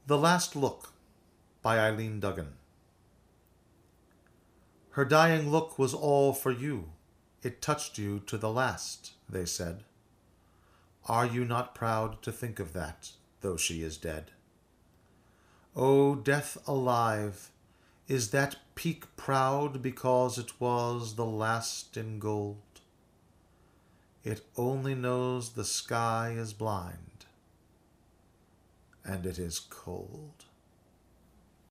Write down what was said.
The Last Look by Eileen Duggan. Her dying look was all for you. It touched you to the last, they said. Are you not proud to think of that, though she is dead? O death alive, is that peak proud because it was the last in gold? It only knows the sky is blind, and it is cold.